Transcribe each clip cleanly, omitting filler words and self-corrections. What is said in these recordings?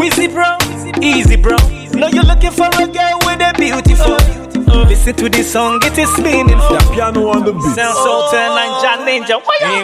Wheezy bro, easy bro. Know you're looking for a girl with a beautiful. Listen to this song, it is meaningful. The piano on the beat. Sound Sultan, Ninja.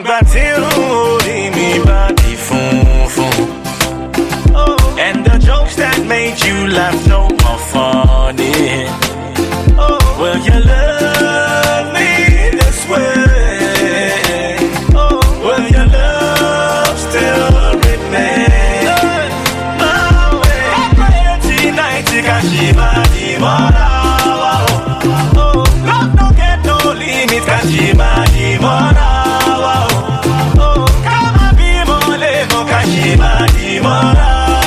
And the jokes that made you laugh no more funny. Will you love me this way? Will your love still remain? My way. Tonight, Kashima Dimora. Love don't get no limit, Kashima Dimora. Come on, be more, Kashima Dimora.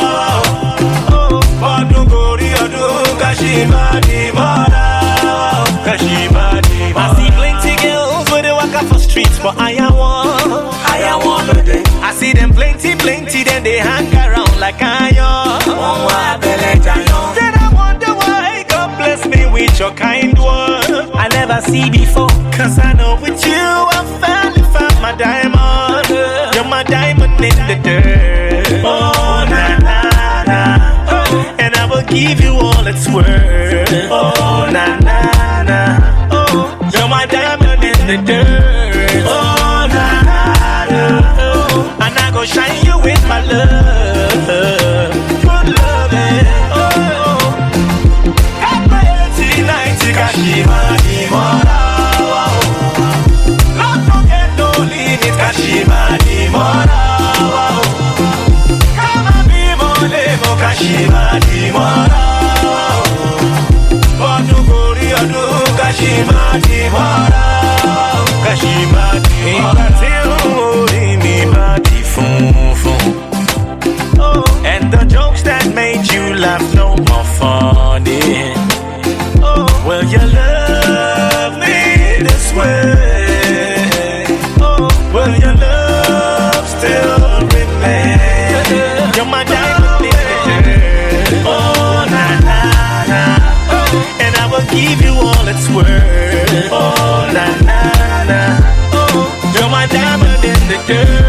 I see plenty girls where they walk up for streets, but I am one of them. I see them plenty, then they hang around like I am. Then I wonder why God bless me with your kind word I never see before. Cause I know with you I finally found my diamond. You're my diamond in the dirt. Oh, na na na. And I will give you all it's worth. Oh, na na na. Oh, you're my diamond in the dirt. Oh, na na na. Oh, and I go shine you with my love. Good loving. Oh, tonight, Kashima Dimora. Love don't get no limit, Kashima Dimora. Kashima Dimora. Onu gori onu Kashima Dimora. Kashima Dimora. And the jokes that made you laugh no more funny. Will you love me this way? Will your love still remain? You're my diamond in the dirt. Oh, na na na. And I will give you all it's worth. Oh, na na na. You're my diamond in the dirt.